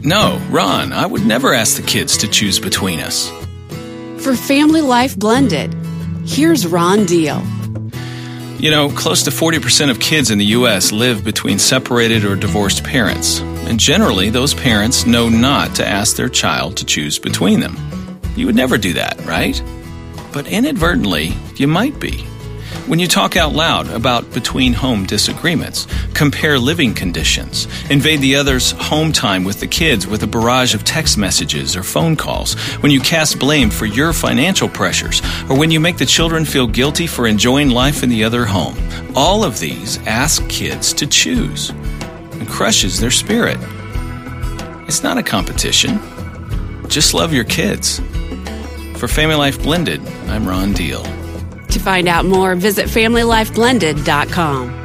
No, Ron, I would never ask the kids to choose between us. For Family Life Blended, here's Ron Deal. You know, close to 40% of kids in the U.S. live between separated or divorced parents. And generally, those parents know not to ask their child to choose between them. You would never do that, right? But inadvertently, you might be. When you talk out loud about between-home disagreements, compare living conditions, invade the other's home time with the kids with a barrage of text messages or phone calls, when you cast blame for your financial pressures, or when you make the children feel guilty for enjoying life in the other home, all of these ask kids to choose and crushes their spirit. It's not a competition. Just love your kids. For Family Life Blended, I'm Ron Deal. To find out more, visit FamilyLifeBlended.com.